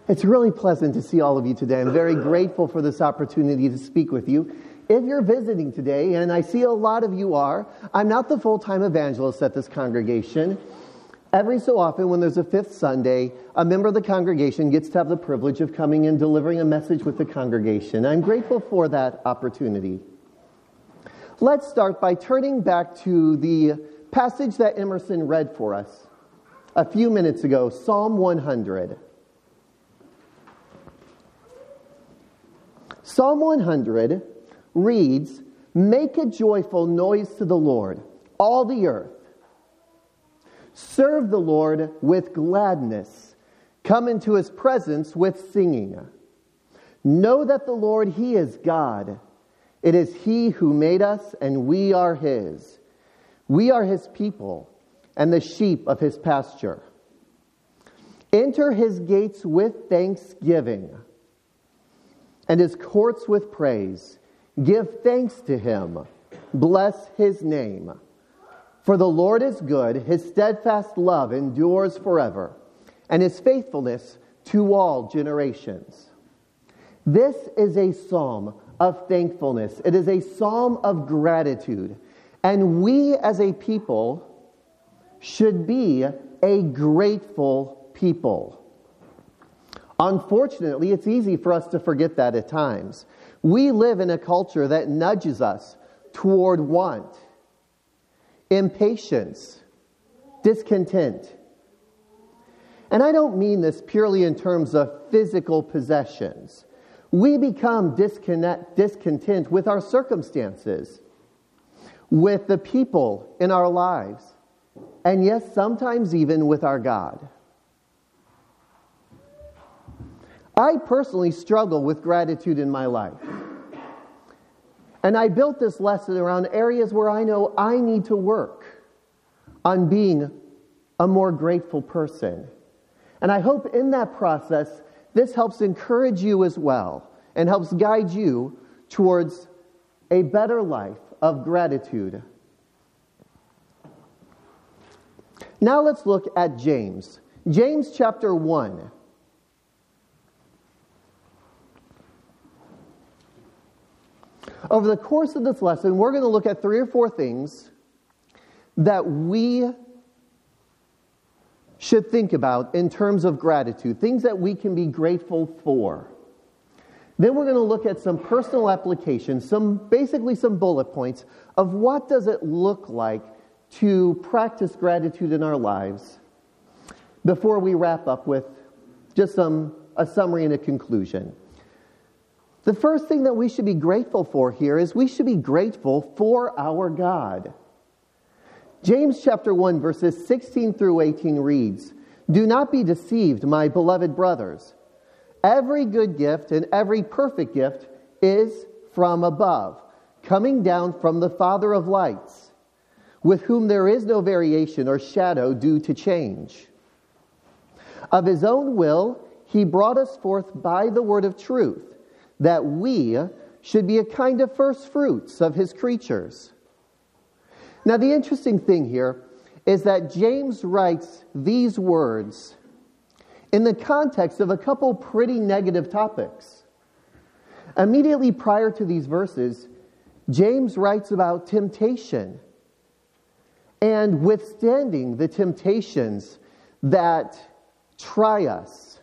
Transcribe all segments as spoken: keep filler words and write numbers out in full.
It's really pleasant to see all of you today. I'm very grateful for this opportunity to speak with you. If you're visiting today, and I see a lot of you are, I'm not the full-time evangelist at this congregation. Every so often, when there's a fifth Sunday, a member of the congregation gets to have the privilege of coming and delivering a message with the congregation. I'm grateful for that opportunity. Let's start by turning back to the passage that Emerson read for us a few minutes ago, Psalm one hundred. Psalm one hundred reads, "Make a joyful noise to the Lord, all the earth. Serve the Lord with gladness. Come into his presence with singing. Know that the Lord, he is God. It is he who made us, and we are his. We are his people, and the sheep of his pasture. Enter his gates with thanksgiving, and his courts with praise. Give thanks to him. Bless his name. For the Lord is good. His steadfast love endures forever, and his faithfulness to all generations." This is a psalm of thankfulness. It is a psalm of gratitude. And we as a people should be a grateful people. Unfortunately, it's easy for us to forget that at times. We live in a culture that nudges us toward want, impatience, discontent. And I don't mean this purely in terms of physical possessions. We become disconnect, discontent with our circumstances, with the people in our lives, and yes, sometimes even with our God. I personally struggle with gratitude in my life. And I built this lesson around areas where I know I need to work on being a more grateful person. And I hope in that process, this helps encourage you as well and helps guide you towards a better life of gratitude. Now let's look at James. James chapter one. Over the course of this lesson, we're going to look at three or four things that we should think about in terms of gratitude, things that we can be grateful for. Then we're going to look at some personal applications, some basically some bullet points of what does it look like to practice gratitude in our lives before we wrap up with just some a summary and a conclusion. The first thing that we should be grateful for here is we should be grateful for our God. James chapter one, verses sixteen through eighteen reads, "Do not be deceived, my beloved brothers. Every good gift and every perfect gift is from above, coming down from the Father of lights, with whom there is no variation or shadow due to change. Of his own will, he brought us forth by the word of truth, that we should be a kind of first fruits of his creatures." Now, the interesting thing here is that James writes these words in the context of a couple pretty negative topics. Immediately prior to these verses, James writes about temptation and withstanding the temptations that try us.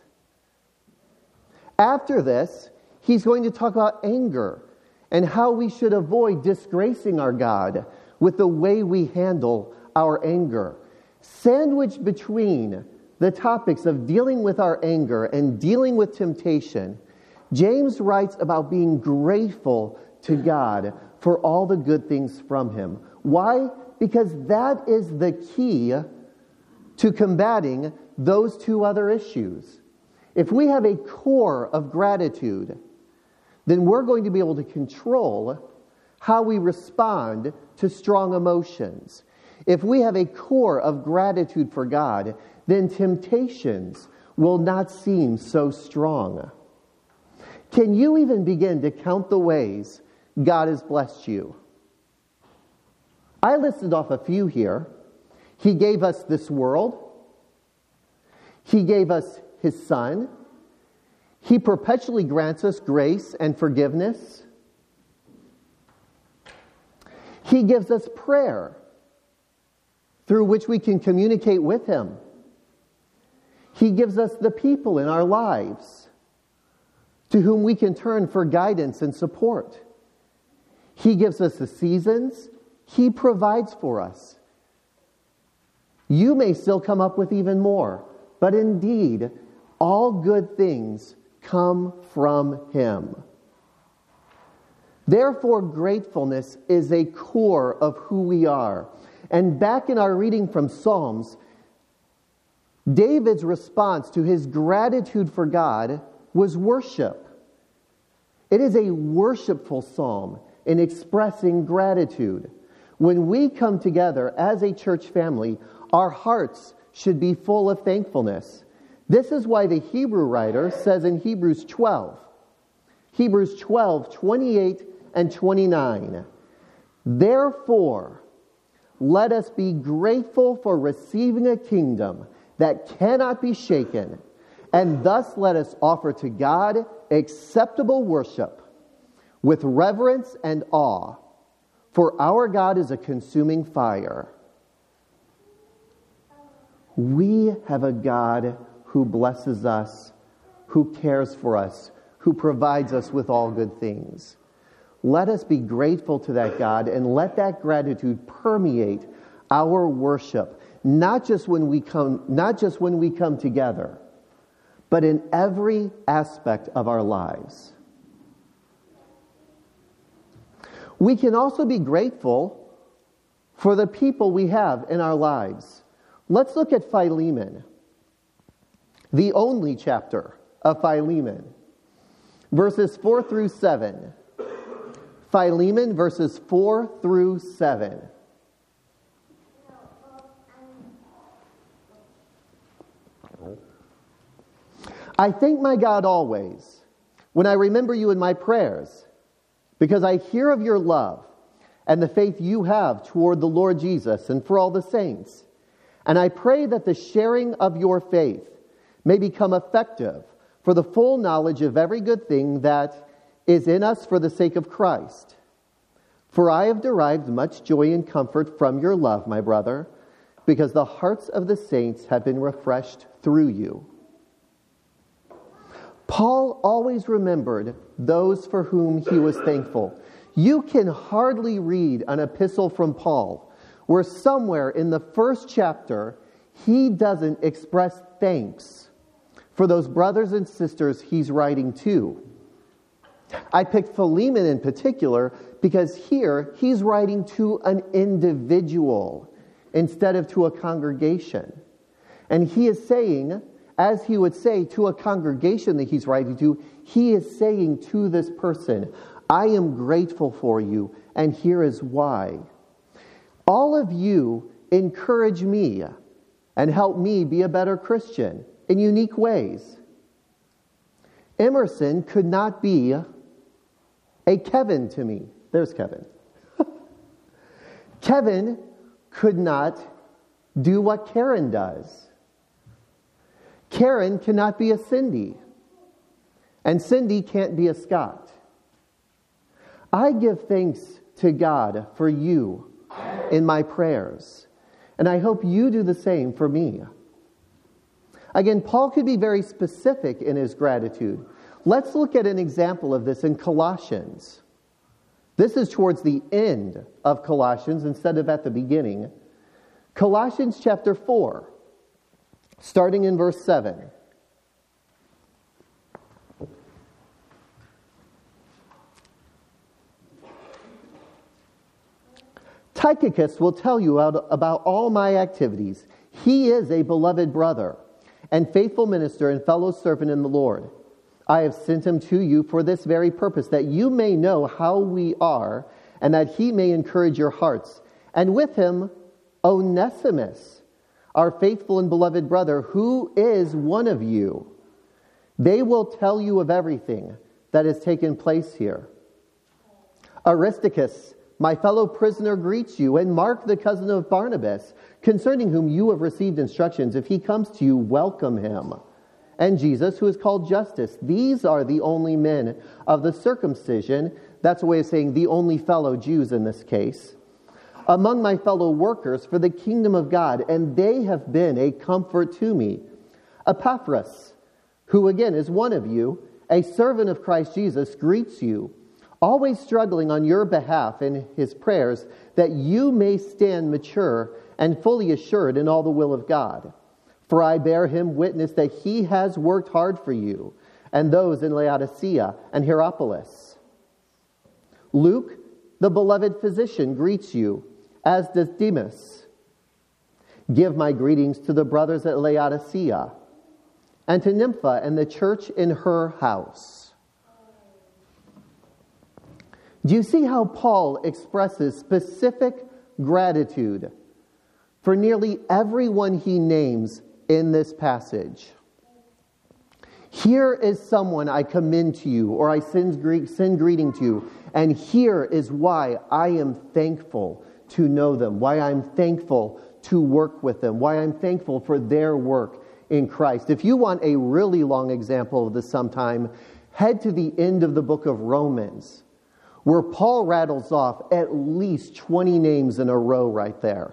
After this, he's going to talk about anger and how we should avoid disgracing our God with the way we handle our anger. Sandwiched between the topics of dealing with our anger and dealing with temptation, James writes about being grateful to God for all the good things from him. Why? Because that is the key to combating those two other issues. If we have a core of gratitude, then we're going to be able to control how we respond to strong emotions. If we have a core of gratitude for God, then temptations will not seem so strong. Can you even begin to count the ways God has blessed you? I listed off a few here. He gave us this world. He gave us his Son. He perpetually grants us grace and forgiveness. He gives us prayer through which we can communicate with Him. He gives us the people in our lives to whom we can turn for guidance and support. He gives us the seasons. He provides for us. You may still come up with even more, but indeed, all good things come from Him. Therefore, gratefulness is a core of who we are. And back in our reading from Psalms, David's response to his gratitude for God was worship. It is a worshipful psalm in expressing gratitude. When we come together as a church family, our hearts should be full of thankfulness. This is why the Hebrew writer says in Hebrews twelve, Hebrews twelve, twenty-eight and twenty-nine, therefore, let us be grateful for receiving a kingdom that cannot be shaken, and thus let us offer to God acceptable worship with reverence and awe, for our God is a consuming fire. We have a God who blesses us, who cares for us, who provides us with all good things. Let us be grateful to that God and let that gratitude permeate our worship, not just when we come, not just when we come together, but in every aspect of our lives. We can also be grateful for the people we have in our lives. Let's look at Philemon, the only chapter of Philemon, verses four through seven. Philemon, verses four through seven. I thank my God always when I remember you in my prayers, because I hear of your love and the faith you have toward the Lord Jesus and for all the saints. And I pray that the sharing of your faith may become effective for the full knowledge of every good thing that is in us for the sake of Christ. For I have derived much joy and comfort from your love, my brother, because the hearts of the saints have been refreshed through you. Paul always remembered those for whom he was thankful. You can hardly read an epistle from Paul where somewhere in the first chapter he doesn't express thanks for those brothers and sisters he's writing to. I picked Philemon in particular because here he's writing to an individual instead of to a congregation. And he is saying, as he would say to a congregation that he's writing to, he is saying to this person, I am grateful for you, and here is why. All of you encourage me and help me be a better Christian in unique ways. Emerson could not be a Kevin to me. There's Kevin. Kevin could not do what Karen does. Karen cannot be a Cindy. And Cindy can't be a Scott. I give thanks to God for you in my prayers. And I hope you do the same for me. Again, Paul could be very specific in his gratitude. Let's look at an example of this in Colossians. This is towards the end of Colossians instead of at the beginning. Colossians chapter four, starting in verse seven. Tychicus will tell you about all my activities. He is a beloved brother and faithful minister and fellow servant in the Lord. I have sent him to you for this very purpose, that you may know how we are, and that he may encourage your hearts. And with him, Onesimus, our faithful and beloved brother, who is one of you. They will tell you of everything that has taken place here. Aristarchus, my fellow prisoner, greets you, and Mark, the cousin of Barnabas, concerning whom you have received instructions. If he comes to you, welcome him, and Jesus, who is called Justus. These are the only men of the circumcision. That's a way of saying the only fellow Jews in this case. Among my fellow workers for the kingdom of God, and they have been a comfort to me. Epaphras, who again is one of you, a servant of Christ Jesus, greets you, always struggling on your behalf in his prayers, that you may stand mature and fully assured in all the will of God. For I bear him witness that he has worked hard for you, and those in Laodicea and Hierapolis. Luke, the beloved physician, greets you, as does Demas. Give my greetings to the brothers at Laodicea, and to Nympha and the church in her house. Do you see how Paul expresses specific gratitude for nearly everyone he names in this passage? Here is someone I commend to you, or I send, send greeting to you, and here is why I am thankful to know them, why I'm thankful to work with them, why I'm thankful for their work in Christ. If you want a really long example of this sometime, head to the end of the book of Romans, where Paul rattles off at least twenty names in a row right there.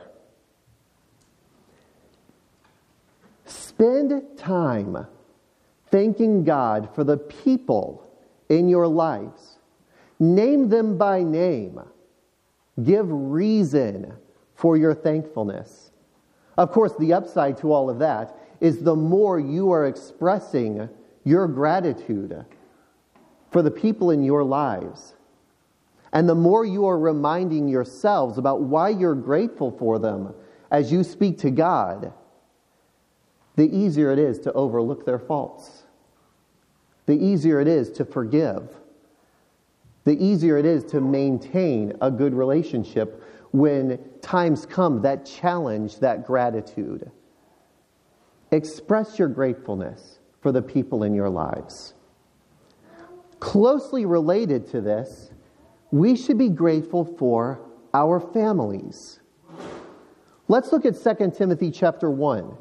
Spend time thanking God for the people in your lives. Name them by name. Give reason for your thankfulness. Of course, the upside to all of that is the more you are expressing your gratitude for the people in your lives, and the more you are reminding yourselves about why you're grateful for them as you speak to God, the easier it is to overlook their faults. The easier it is to forgive. The easier it is to maintain a good relationship when times come that challenge that gratitude. Express your gratefulness for the people in your lives. Closely related to this, we should be grateful for our families. Let's look at Second Timothy chapter one.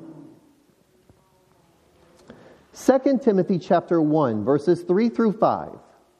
Second Timothy chapter one, verses three through five.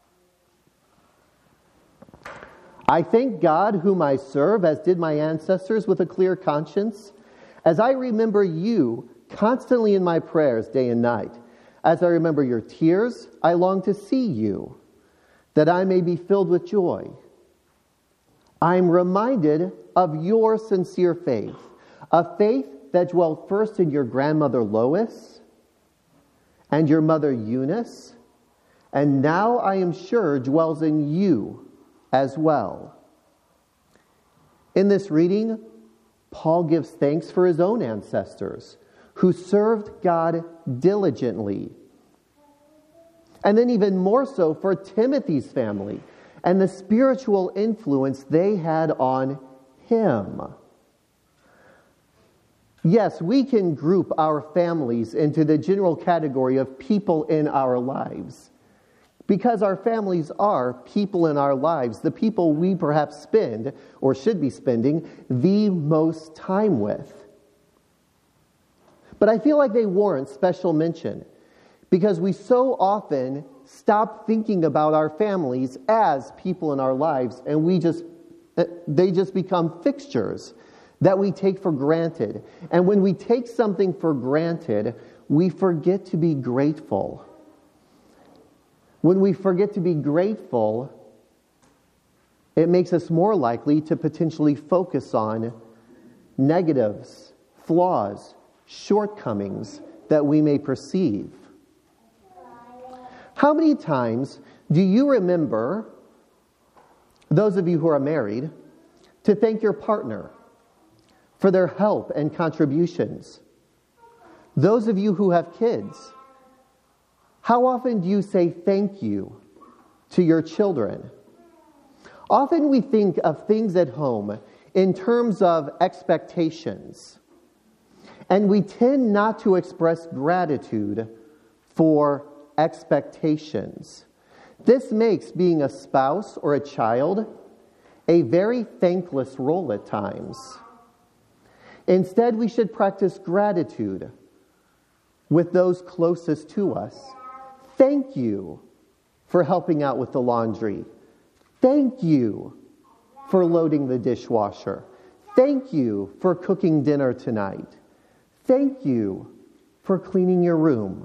I thank God whom I serve, as did my ancestors, with a clear conscience, as I remember you constantly in my prayers day and night. As I remember your tears, I long to see you, that I may be filled with joy. I'm reminded of your sincere faith, a faith that dwelt first in your grandmother Lois and your mother Eunice, and now I am sure dwells in you as well. In this reading, Paul gives thanks for his own ancestors who served God diligently. And then even more so for Timothy's family and the spiritual influence they had on him. Yes, we can group our families into the general category of people in our lives, because our families are people in our lives, the people we perhaps spend, or should be spending, the most time with. But I feel like they warrant special mention, because we so often stop thinking about our families as people in our lives, and we just they just become fixtures that we take for granted. And when we take something for granted, we forget to be grateful. When we forget to be grateful, it makes us more likely to potentially focus on negatives, flaws, shortcomings that we may perceive. How many times do you remember, those of you who are married, to thank your partner for their help and contributions? Those of you who have kids, how often do you say thank you to your children? Often we think of things at home in terms of expectations, and we tend not to express gratitude for expectations. This makes being a spouse or a child a very thankless role at times. Instead, we should practice gratitude with those closest to us. Thank you for helping out with the laundry. Thank you for loading the dishwasher. Thank you for cooking dinner tonight. Thank you for cleaning your room.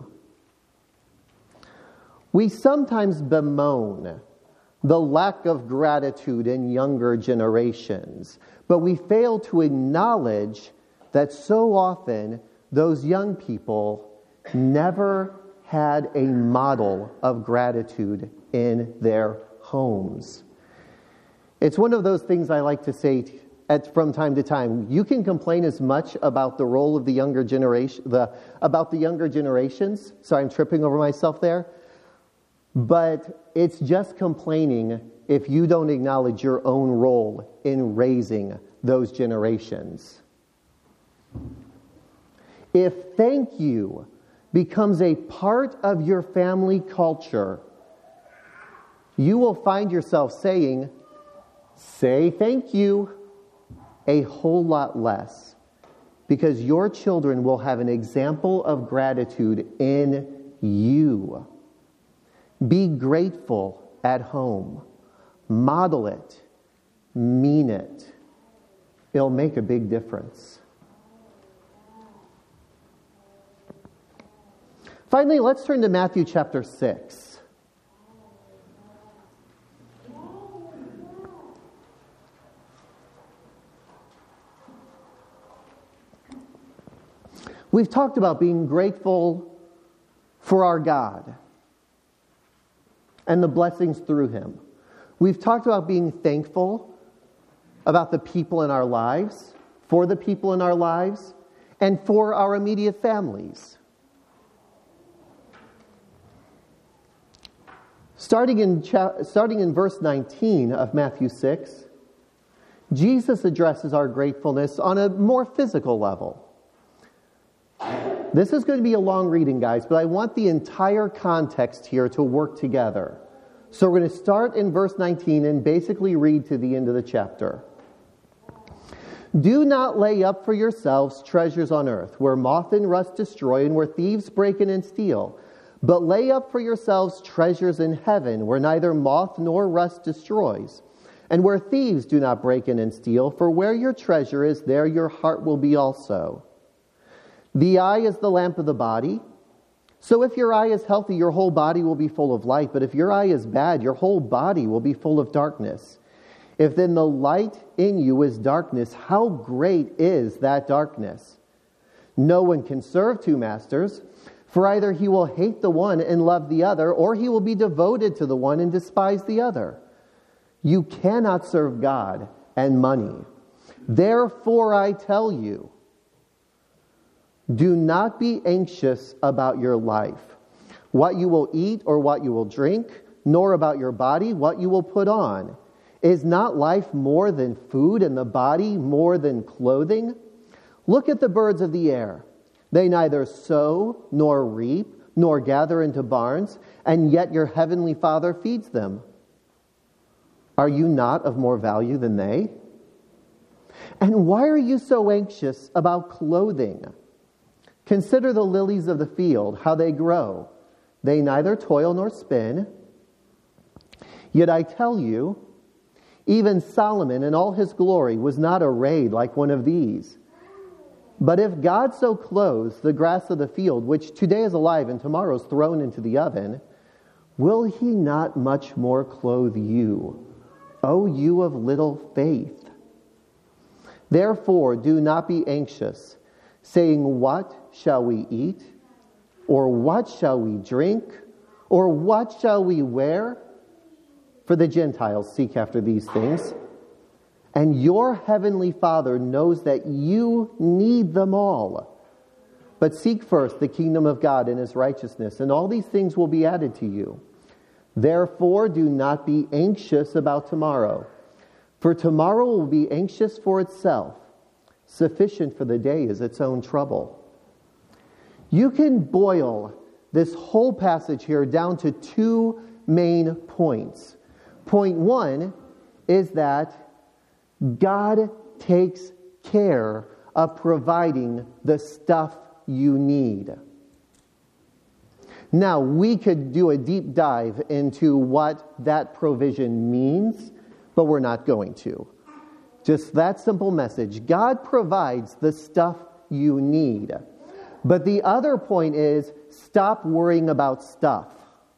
We sometimes bemoan the lack of gratitude in younger generations, but we fail to acknowledge that so often those young people never had a model of gratitude in their homes. It's one of those things I like to say at, from time to time. You can complain as much about the role of the younger generation, the about the younger generations. Sorry, I'm tripping over myself there. But it's just complaining if you don't acknowledge your own role in raising those generations. If thank you becomes a part of your family culture, you will find yourself saying, say thank you a whole lot less, because your children will have an example of gratitude in you. Be grateful at home. Model it. Mean it. It'll make a big difference. Finally, let's turn to Matthew chapter six. We've talked about being grateful for our God and the blessings through Him. We've talked about being thankful about the people in our lives, for the people in our lives, and for our immediate families. Starting in, cha- starting in verse nineteen of Matthew six, Jesus addresses our gratefulness on a more physical level. This is going to be a long reading, guys, but I want the entire context here to work together. So we're going to start in verse nineteen and basically read to the end of the chapter. Do not lay up for yourselves treasures on earth, where moth and rust destroy and where thieves break in and steal. But lay up for yourselves treasures in heaven, where neither moth nor rust destroys, and where thieves do not break in and steal. For where your treasure is, there your heart will be also. The eye is the lamp of the body. So if your eye is healthy, your whole body will be full of light. But if your eye is bad, your whole body will be full of darkness. If then the light in you is darkness, how great is that darkness? No one can serve two masters, for either he will hate the one and love the other, or he will be devoted to the one and despise the other. You cannot serve God and money. Therefore I tell you, do not be anxious about your life, what you will eat or what you will drink, nor about your body, what you will put on. Is not life more than food and the body more than clothing? Look at the birds of the air. They neither sow nor reap nor gather into barns, and yet your heavenly Father feeds them. Are you not of more value than they? And why are you so anxious about clothing? Consider the lilies of the field, how they grow. They neither toil nor spin. Yet I tell you, even Solomon in all his glory was not arrayed like one of these. But if God so clothes the grass of the field, which today is alive and tomorrow is thrown into the oven, will He not much more clothe you, O you of little faith? Therefore do not be anxious, saying, what shall we eat? Or what shall we drink? Or what shall we wear? For the Gentiles seek after these things. And your heavenly Father knows that you need them all. But seek first the kingdom of God and His righteousness, and all these things will be added to you. Therefore do not be anxious about tomorrow, for tomorrow will be anxious for itself. Sufficient for the day is its own trouble. You can boil this whole passage here down to two main points. Point one is that God takes care of providing the stuff you need. Now, we could do a deep dive into what that provision means, but we're not going to. Just that simple message. God provides the stuff you need. But the other point is, stop worrying about stuff.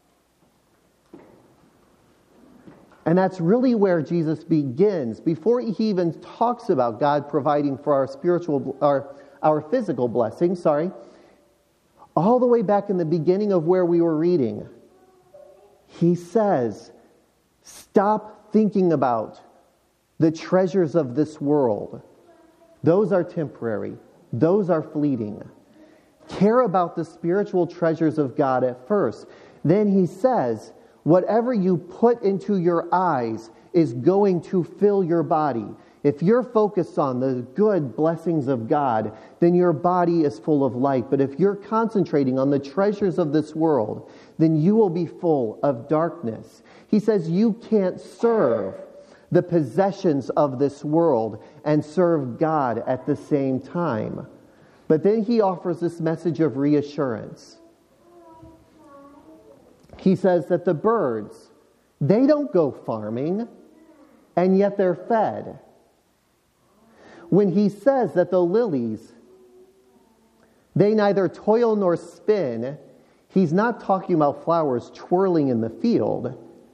And that's really where Jesus begins. Before he even talks about God providing for our spiritual, our, our physical blessings, sorry, all the way back in the beginning of where we were reading, he says, stop thinking about the treasures of this world. Those are temporary. Those are fleeting. Care about the spiritual treasures of God at first. Then he says, whatever you put into your eyes is going to fill your body. If you're focused on the good blessings of God, then your body is full of light. But if you're concentrating on the treasures of this world, then you will be full of darkness. He says you can't serve the possessions of this world and serve God at the same time. But then he offers this message of reassurance. He says that the birds, they don't go farming, and yet they're fed. When he says that the lilies, they neither toil nor spin, he's not talking about flowers twirling in the field.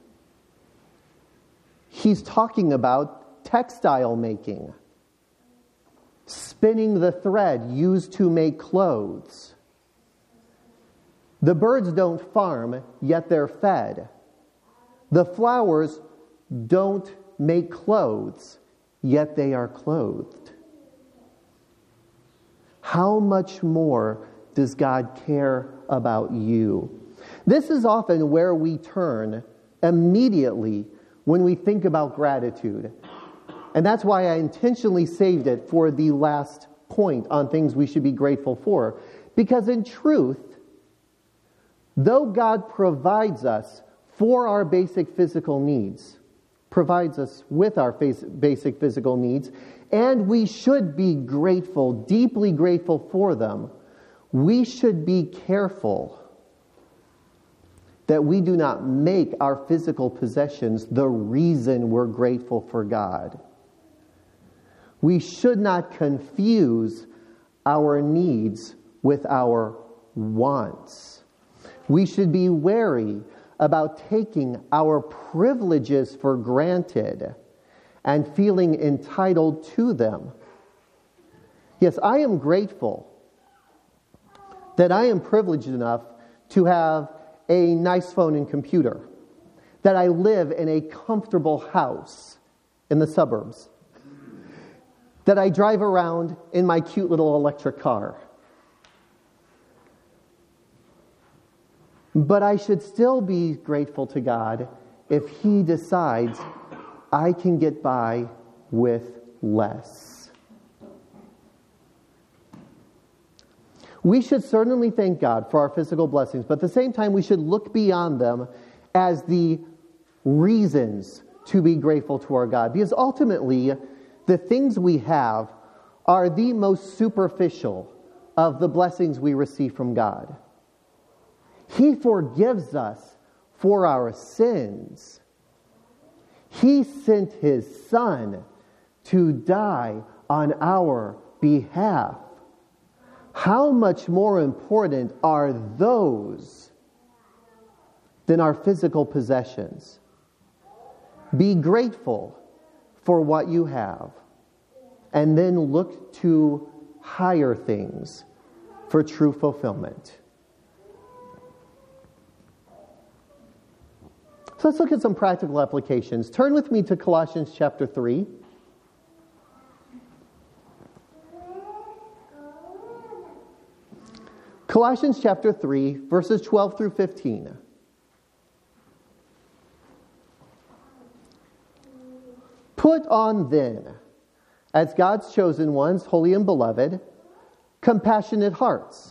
He's talking about textile making, spinning the thread used to make clothes. The birds don't farm, yet they're fed. The flowers don't make clothes, yet they are clothed. How much more does God care about you? This is often where we turn immediately when we think about gratitude. And that's why I intentionally saved it for the last point on things we should be grateful for. Because in truth, though God provides us for our basic physical needs, provides us with our basic physical needs, and we should be grateful, deeply grateful for them, we should be careful that we do not make our physical possessions the reason we're grateful for God. We should not confuse our needs with our wants. We should be wary about taking our privileges for granted and feeling entitled to them. Yes, I am grateful that I am privileged enough to have a nice phone and computer, that I live in a comfortable house in the suburbs, that I drive around in my cute little electric car. But I should still be grateful to God if He decides I can get by with less. We should certainly thank God for our physical blessings, but at the same time we should look beyond them as the reasons to be grateful to our God. Because ultimately, the things we have are the most superficial of the blessings we receive from God. He forgives us for our sins. He sent His Son to die on our behalf. How much more important are those than our physical possessions? Be grateful for what you have, and then look to higher things for true fulfillment. So let's look at some practical applications. Turn with me to Colossians chapter three. Colossians chapter three, verses twelve through fifteen. Put on then, as God's chosen ones, holy and beloved, compassionate hearts,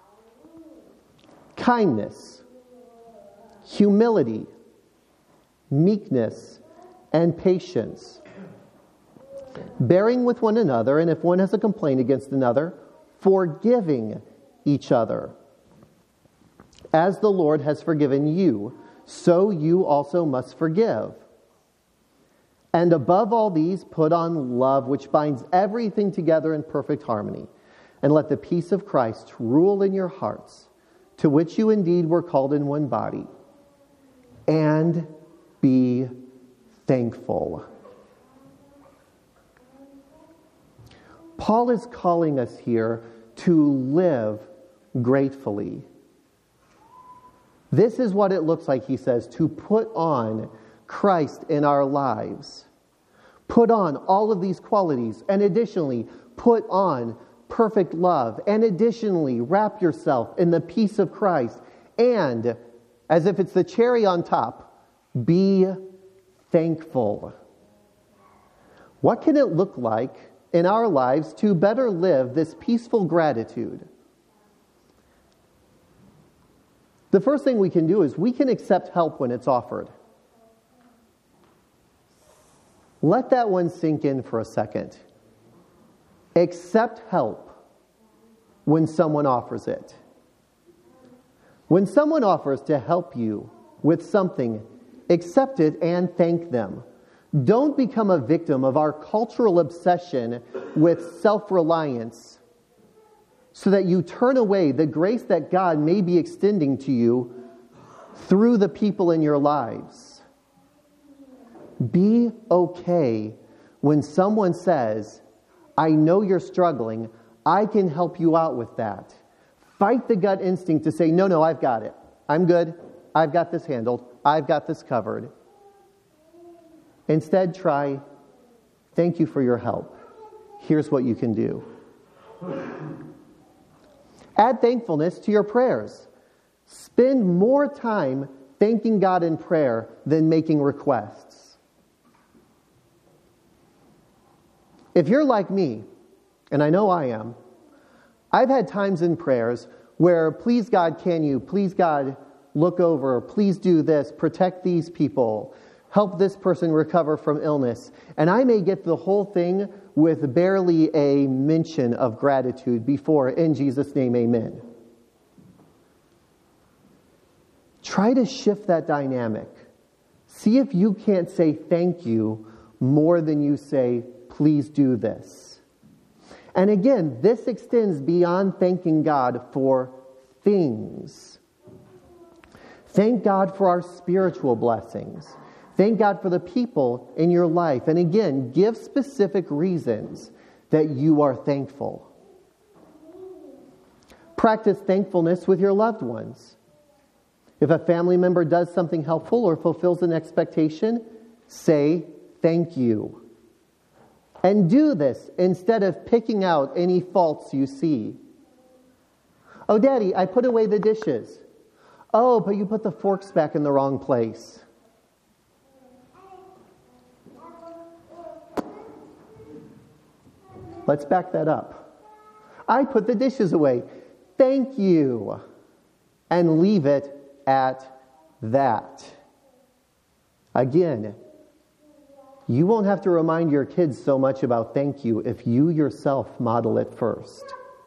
kindness, humility, meekness, and patience, bearing with one another, and if one has a complaint against another, forgiving each other. As the Lord has forgiven you, so you also must forgive. And above all these, put on love, which binds everything together in perfect harmony. And let the peace of Christ rule in your hearts, to which you indeed were called in one body. And be thankful. Paul is calling us here to live gratefully. This is what it looks like, he says, to put on Christ in our lives. Put on all of these qualities, and additionally, put on perfect love, and additionally, wrap yourself in the peace of Christ, and, as if it's the cherry on top, be thankful. What can it look like in our lives to better live this peaceful gratitude? The first thing we can do is we can accept help when it's offered. Let that one sink in for a second. Accept help when someone offers it. When someone offers to help you with something, accept it and thank them. Don't become a victim of our cultural obsession with self-reliance, so that you turn away the grace that God may be extending to you through the people in your lives. Be okay when someone says, I know you're struggling, I can help you out with that. Fight the gut instinct to say, no, no, I've got it. I'm good. I've got this handled. I've got this covered. Instead, try, thank you for your help. Here's what you can do. Add thankfulness to your prayers. Spend more time thanking God in prayer than making requests. If you're like me, and I know I am, I've had times in prayers where, please God, can you, please God, look over, please do this, protect these people, help this person recover from illness. And I may get the whole thing with barely a mention of gratitude before, in Jesus' name, amen. Try to shift that dynamic. See if you can't say thank you more than you say, please do this. And again, this extends beyond thanking God for things. Thank God for our spiritual blessings. Thank God for the people in your life. And again, give specific reasons that you are thankful. Practice thankfulness with your loved ones. If a family member does something helpful or fulfills an expectation, say thank you. And do this instead of picking out any faults you see. Oh, Daddy, I put away the dishes. Oh, but you put the forks back in the wrong place. Let's back that up. I put the dishes away. Thank you. And leave it at that. Again, you won't have to remind your kids so much about thank you if you yourself model it first.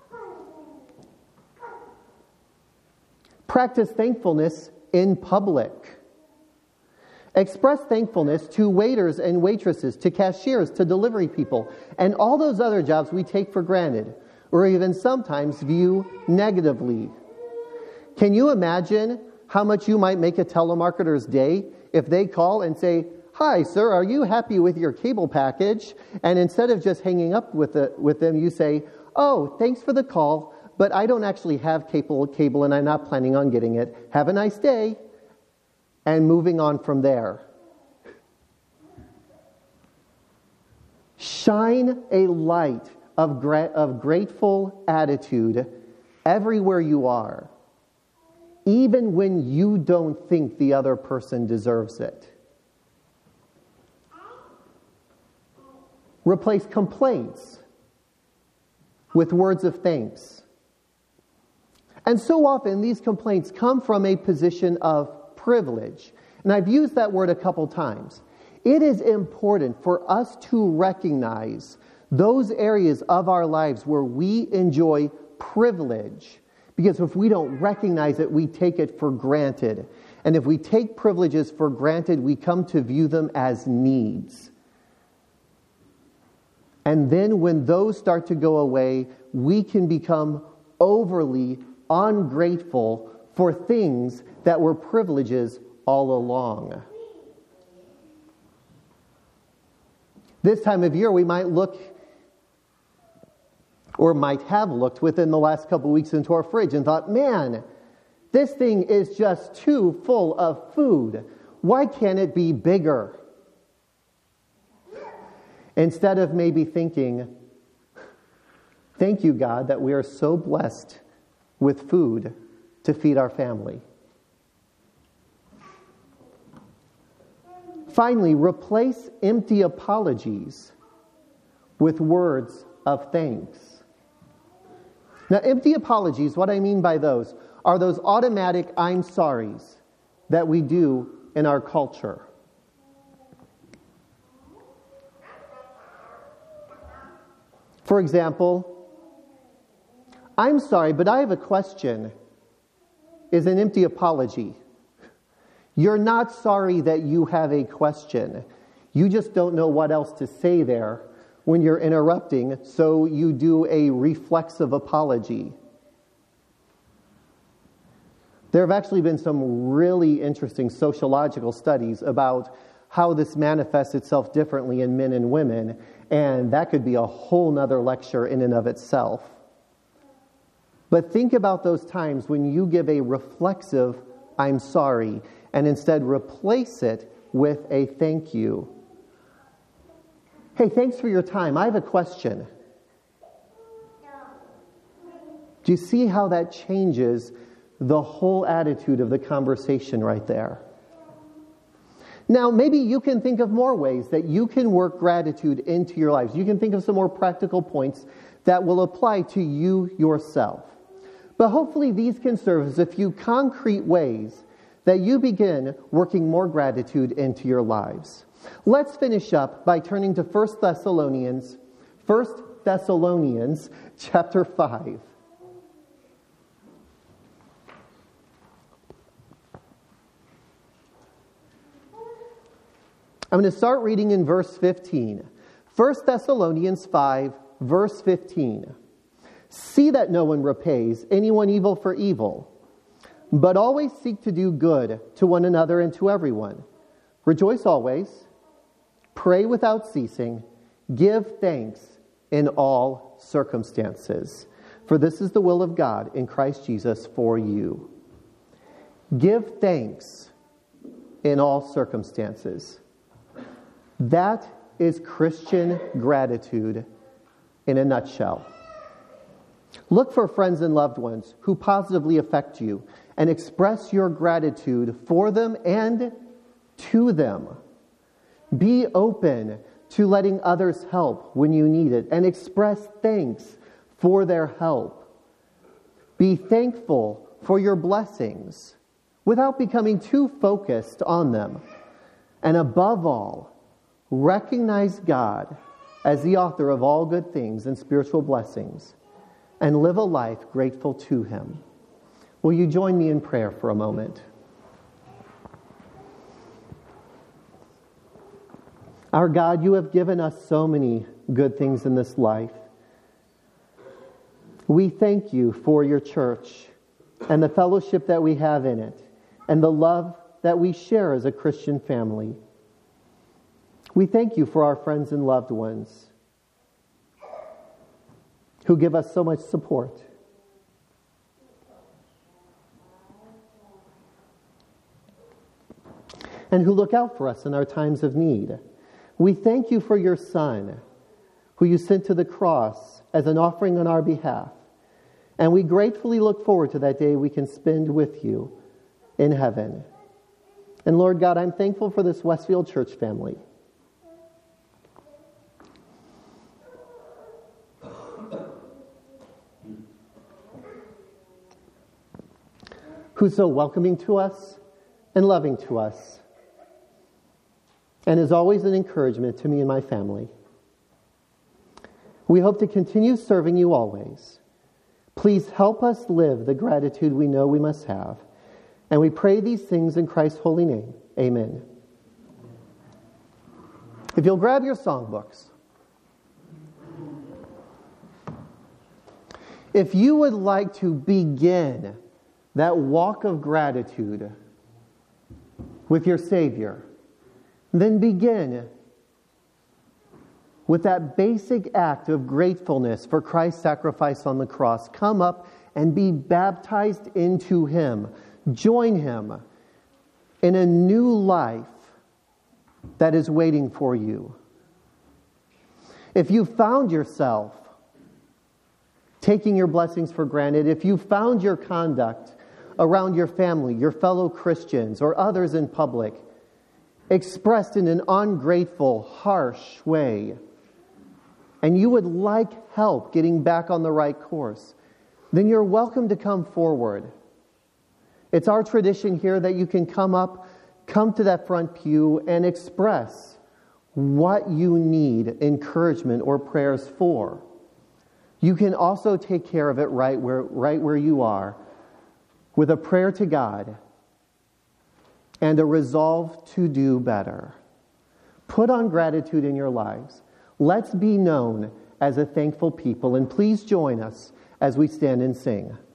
Practice thankfulness in public. Express thankfulness to waiters and waitresses, to cashiers, to delivery people, and all those other jobs we take for granted, or even sometimes view negatively. Can you imagine how much you might make a telemarketer's day if they call and say, "Hi, sir, are you happy with your cable package?" And instead of just hanging up with, the, with them, you say, "Oh, thanks for the call, but I don't actually have cable, cable and I'm not planning on getting it. Have a nice day." And moving on from there. Shine a light of, gra- of grateful attitude everywhere you are, even when you don't think the other person deserves it. Replace complaints with words of thanks. And so often these complaints come from a position of privilege. And I've used that word a couple times. It is important for us to recognize those areas of our lives where we enjoy privilege, Because if we don't recognize it, we take it for granted. And if we take privileges for granted, we come to view them as needs. And then when those start to go away, we can become overly ungrateful for things that were privileges all along. This time of year, we might look, or might have looked within the last couple weeks into our fridge and thought, man, this thing is just too full of food. Why can't it be bigger? Instead of maybe thinking, thank you, God, that we are so blessed with food to feed our family. Finally, replace empty apologies with words of thanks. Now, empty apologies, what I mean by those, are those automatic I'm sorries that we do in our culture. For example, I'm sorry, but I have a question, is an empty apology. You're not sorry that you have a question. You just don't know what else to say there when you're interrupting, so you do a reflexive apology. There have actually been some really interesting sociological studies about how this manifests itself differently in men and women, and that could be a whole nother lecture in and of itself. But think about those times when you give a reflexive I'm sorry, and instead replace it with a thank you. Hey, thanks for your time. I have a question. Do you see how that changes the whole attitude of the conversation right there? Now, maybe you can think of more ways that you can work gratitude into your lives. You can think of some more practical points that will apply to you yourself. But hopefully these can serve as a few concrete ways that you begin working more gratitude into your lives. Let's finish up by turning to First Thessalonians, First Thessalonians chapter five. I'm going to start reading in verse fifteen. First Thessalonians five, verse fifteen. See that no one repays anyone evil for evil, but always seek to do good to one another and to everyone. Rejoice always, pray without ceasing, give thanks in all circumstances, for this is the will of God in Christ Jesus for you. Give thanks in all circumstances. That is Christian gratitude in a nutshell. Look for friends and loved ones who positively affect you and express your gratitude for them and to them. Be open to letting others help when you need it and express thanks for their help. Be thankful for your blessings without becoming too focused on them. And above all, recognize God as the author of all good things and spiritual blessings, and live a life grateful to Him. Will you join me in prayer for a moment? Our God, you have given us so many good things in this life. We thank you for your church and the fellowship that we have in it and the love that we share as a Christian family. We thank you for our friends and loved ones who give us so much support. And who look out for us in our times of need. We thank you for your Son, who you sent to the cross as an offering on our behalf. And we gratefully look forward to that day we can spend with you in heaven. And Lord God, I'm thankful for this Westfield Church family. Who's so welcoming to us and loving to us, and is always an encouragement to me and my family. We hope to continue serving you always. Please help us live the gratitude we know we must have. And we pray these things in Christ's holy name. Amen. If you'll grab your songbooks. If you would like to begin that walk of gratitude with your Savior, then begin with that basic act of gratefulness for Christ's sacrifice on the cross. Come up and be baptized into Him. Join Him in a new life that is waiting for you. If you found yourself taking your blessings for granted, if you found your conduct around your family, your fellow Christians, or others in public expressed in an ungrateful, harsh way, and you would like help getting back on the right course, then you're welcome to come forward. It's our tradition here that you can come up, come to that front pew, and express what you need encouragement or prayers for. You can also take care of it right where, right where you are, with a prayer to God and a resolve to do better. Put on gratitude in your lives. Let's be known as a thankful people, and please join us as we stand and sing.